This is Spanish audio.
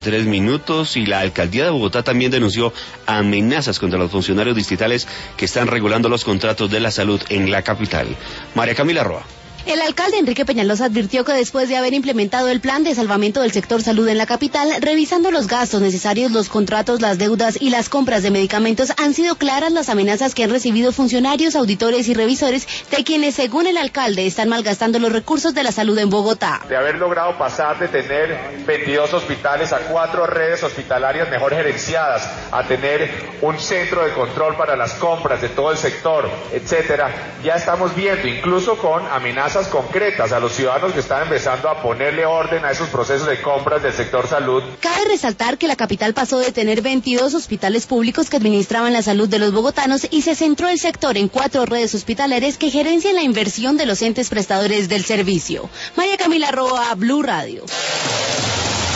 3 minutos y la alcaldía de Bogotá también denunció amenazas contra los funcionarios distritales que están regulando los contratos de la salud en la capital. María Camila Roa. El alcalde Enrique Peñalosa advirtió que después de haber implementado el plan de salvamento del sector salud en la capital, revisando los gastos necesarios, los contratos, las deudas y las compras de medicamentos, han sido claras las amenazas que han recibido funcionarios, auditores y revisores de quienes, según el alcalde, están malgastando los recursos de la salud en Bogotá. De haber logrado pasar de tener 22 hospitales a 4 redes hospitalarias mejor gerenciadas, a tener un centro de control para las compras de todo el sector, etcétera, ya estamos viendo, incluso con amenazas concretas a los ciudadanos que están empezando a ponerle orden a esos procesos de compras del sector salud. Cabe resaltar que la capital pasó de tener 22 hospitales públicos que administraban la salud de los bogotanos y se centró el sector en 4 redes hospitalarias que gerencian la inversión de los entes prestadores del servicio. María Camila Roa, Blue Radio.